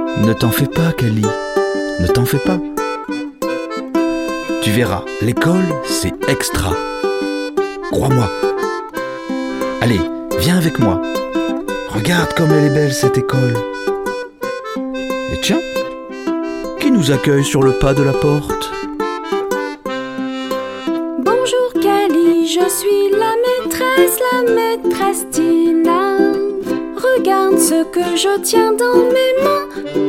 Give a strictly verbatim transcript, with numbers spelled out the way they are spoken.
Ne t'en fais pas, Kali, ne t'en fais pas. Tu verras, l'école, c'est extra. Crois-moi. Allez, viens avec moi. Regarde comme elle est belle, cette école. Et tiens, qui nous accueille sur le pas de la porte? Bonjour Kali, je suis la maîtresse, la maîtresse Tina. Regarde ce que je tiens dans mes mains.